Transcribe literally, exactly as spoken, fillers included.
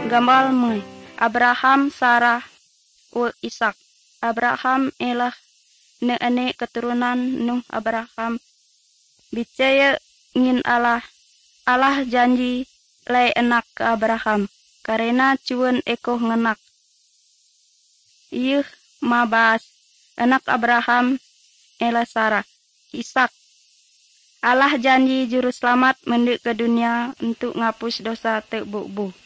Gambal mui. Abraham, Sarah, ul Ishak. Abraham elah ne ane keturunan Nuh Abraham. Bicaya ngin Allah. Allah janji lay enak ke Abraham. Karena cuan eko ngenak. Iyuh mabas anak Abraham elah Sarah. Ishak. Allah janji juru selamat mendik ke dunia untuk ngapus dosa tebubu.